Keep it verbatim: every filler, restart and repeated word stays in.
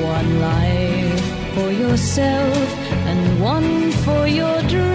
One life for yourself and one for your dream.